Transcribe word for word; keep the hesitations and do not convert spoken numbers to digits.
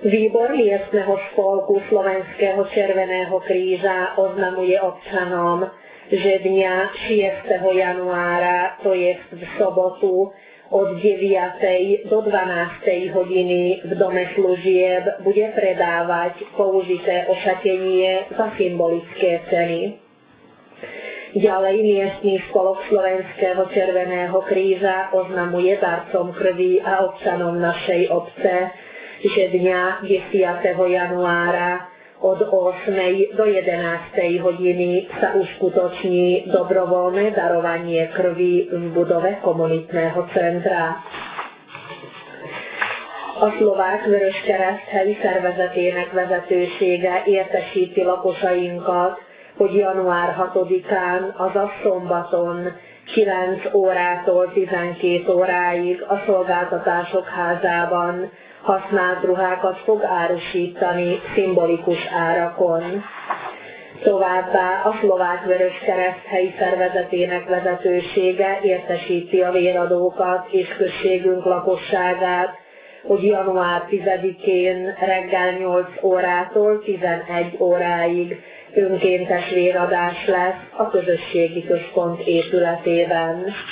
Výbor miestneho spolku Slovenského červeného kríža oznamuje občanom, že dňa šiesteho januára, to je v sobotu, od deviatej do dvanástej hodiny v dome služieb bude predávať použité ošatenie za symbolické ceny. Ďalej miestny spolok Slovenského červeného kríža oznamuje darcom krvi a občanom našej obce, že dňa desiateho januára od ôsmej do jedenástej hodiny sa uskutoční dobrovoľné darovanie krvi v budove komunitného centra. A Szlovák Vöröskereszt szervezetének vezetősége értesíti lakosainkat, hogy január hatodikán, azaz szombaton kilenc órától tizenkét óráig a Szolgáltatások Házában használt ruhákat fog árusítani szimbolikus árakon. Továbbá a Szlovák Vöröskereszt helyi szervezetének vezetősége értesíti a véradókat és községünk lakosságát, hogy január tizedikén reggel nyolc órától tizenegy óráig önkéntes véradás lesz a közösségi központ épületében.